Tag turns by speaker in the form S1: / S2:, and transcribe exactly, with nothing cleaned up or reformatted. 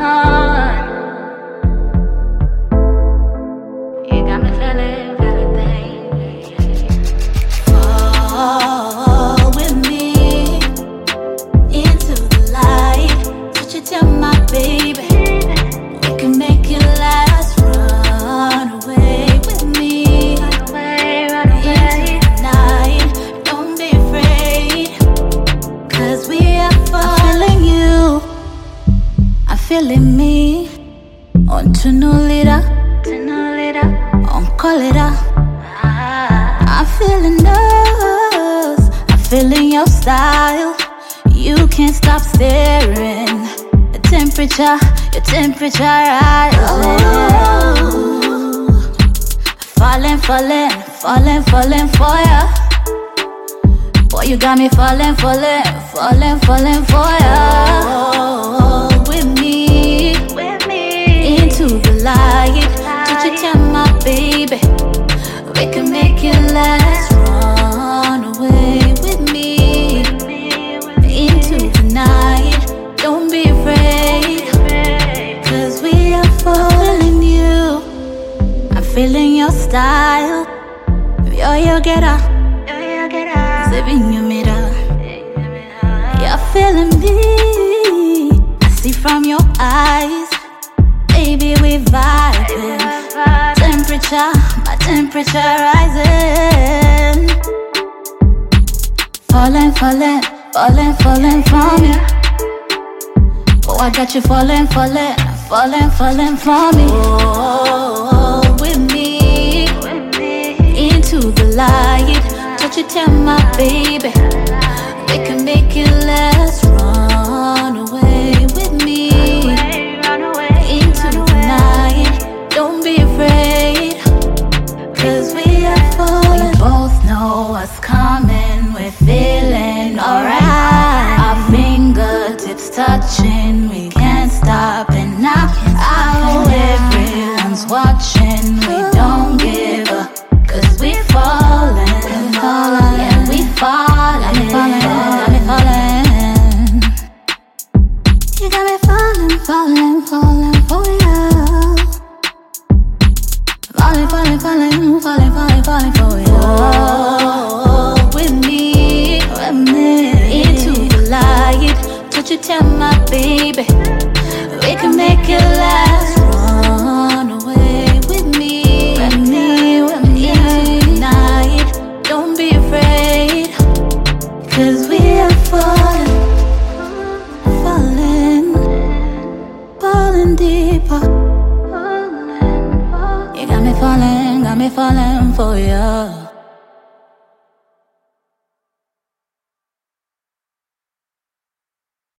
S1: You got me feeling, feeling things.
S2: Fall with me into the light. Touch it to my baby. We can make it last. Run away with me.
S1: Run away, run away.
S2: Into the night. Don't be afraid. Cause we are falling. I'm feeling you. I'm feeling me. On to no leader. On call it out. I'm feeling us. I'm feeling your style. You can't stop staring. The temperature, your temperature rising. Falling, falling, falling, falling for ya. Boy, you got me falling, falling, falling, falling for ya. With me,
S1: With me.
S2: into the light. Touch it, tell my baby. We can make it last. Run away with me into the night. Don't be afraid. Cause we are falling you. I'm feeling your style. Yo, yo, get up. Saving your mirror. You're feeling me. I see from your eyes. Baby, we vibing. Temperature, my temperature rising. Falling, falling, falling, falling for me. Oh, I got you falling, falling, falling, falling for me. Oh, with me, into the light. Touch it, tell my baby. We can make it last. Run away with me into the night. Don't be afraid. Cause we are falling. We both know what's coming. We're feeling alright. Our fingertips touching. We can't stop it now. I know everyone's watching. We don't give up. Cause we falling. Yeah, we falling. Got me falling. You got me falling, falling, falling for you. Falling, falling, falling, falling, falling, falling for you. Oh, with me, with me, into the light. Touch it, tell my baby. We can make it last. Run away with me, with me, with me, into the night. Don't be afraid. Cause we are falling, falling, falling deeper. You got me falling, got me falling for you.